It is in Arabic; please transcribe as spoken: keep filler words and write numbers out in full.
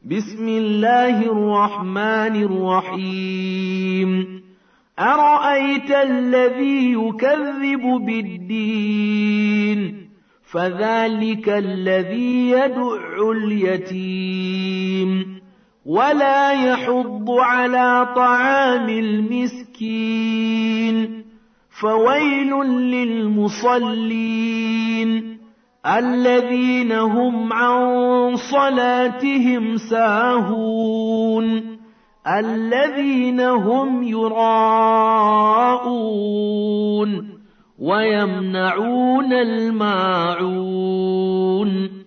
بسم الله الرحمن الرحيم أرأيت الذي يكذب بالدين فذلك الذي يدع اليتيم ولا يحض على طعام المسكين فويل للمصلين الذين هم عن صلاتهم ساهون الذين هم يراءون ويمنعون الماعون